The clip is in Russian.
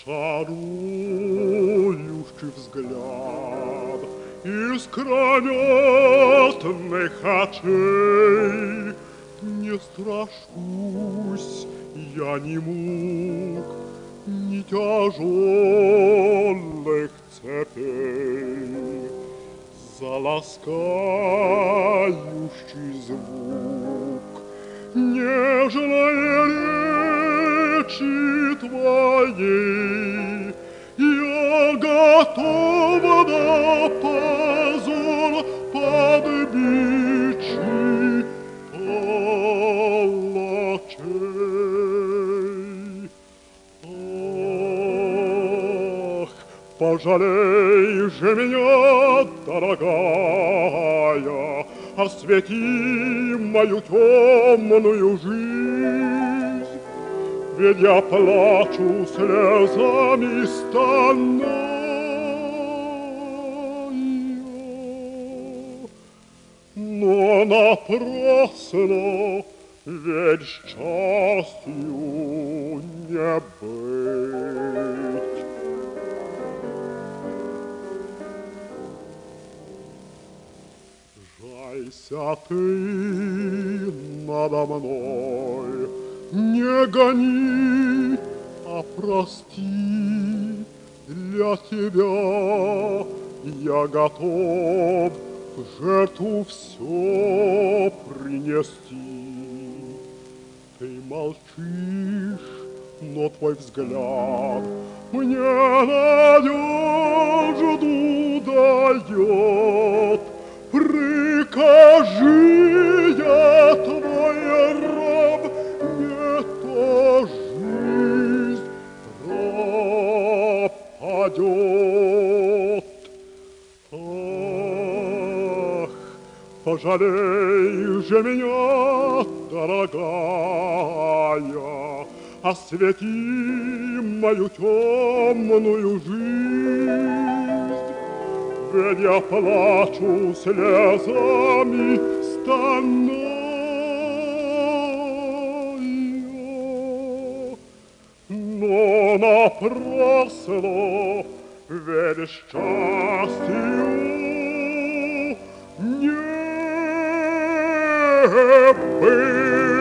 Чарующий взгляд искрометных очей. Не страшусь я ни мук, ни тяжелых цепей. За ласкающий звук нежной речи твоей я готова на позор под бичи палачей. Ах, пожалей же меня, дорогая, освети мою темную жизнь. Ведь я плачу слезами стонаю, но напрасно, ведь счастью не быть. Жалься ты надо мной, не гони, а прости. Для тебя я готов в жертву все принести. Ты молчишь, но твой взгляд мне надежду дает. Прикажи, я твой раб, не то жизнь пропадет. Ах, пожалей же меня, дорогая, освети мою темную жизнь. Ведь я плачу слезами стонаю, но напрасно, ведь счастью не быть.